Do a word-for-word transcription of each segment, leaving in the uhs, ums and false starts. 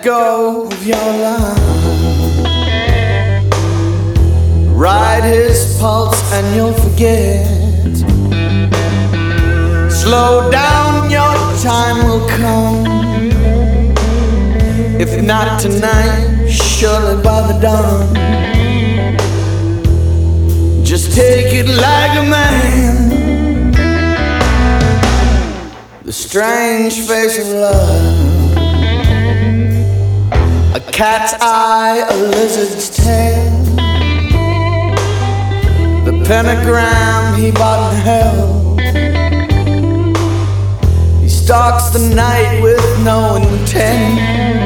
go of your line. Ride his pulse and you'll forget. Slow down, your time will come. If not tonight, surely by the dawn. Just take it like a man. The strange face of love. A cat's eye, a lizard's tail. The pentagram he bought in hell. He stalks the night with no intent.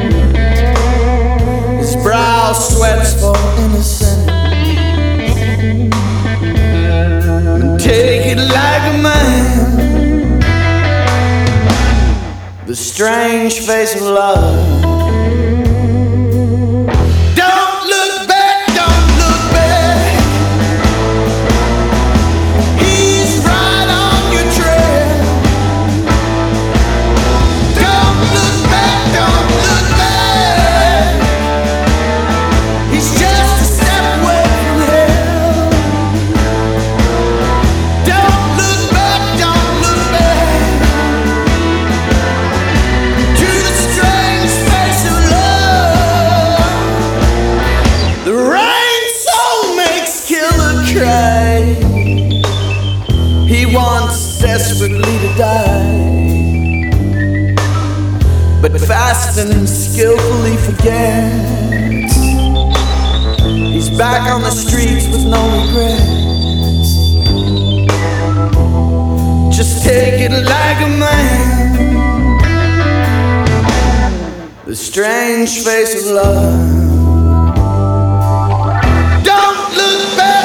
His brow sweats for innocence. And take it like a man. The strange face of love. He wants desperately to die, but fast and skillfully forgets. He's back on the streets with no regrets. Just take it like a man. The strange face of love. Don't look back.